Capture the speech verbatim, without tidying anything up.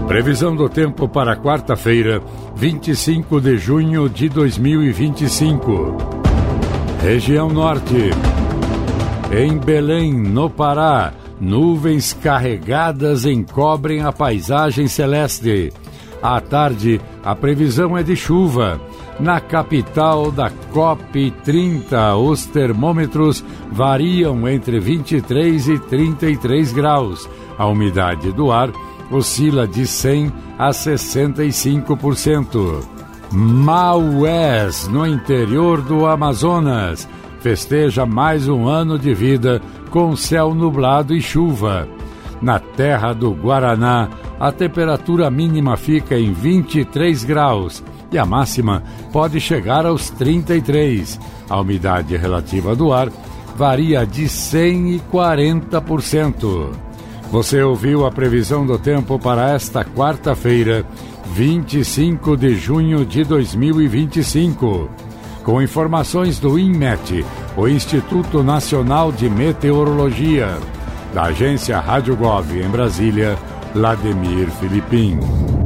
Previsão do tempo para quarta-feira, vinte e cinco de junho de dois mil e vinte e cinco. Região Norte. Em Belém, no Pará, nuvens carregadas encobrem a paisagem celeste. À tarde, a previsão é de chuva. Na capital da COP trinta, os termômetros variam entre vinte e três e trinta e três graus. A umidade do ar oscila de cem a sessenta e cinco por cento. Maués, no interior do Amazonas, festeja mais um ano de vida com céu nublado e chuva. Na terra do Guaraná, a temperatura mínima fica em vinte e três graus e a máxima pode chegar aos trinta e três. A umidade relativa do ar varia de cem e quarenta por cento. Você ouviu a previsão do tempo para esta quarta-feira, vinte e cinco de junho de dois mil e vinte e cinco. Com informações do INMET, o Instituto Nacional de Meteorologia. Da agência Rádio Gov em Brasília, Vladimir Filipim.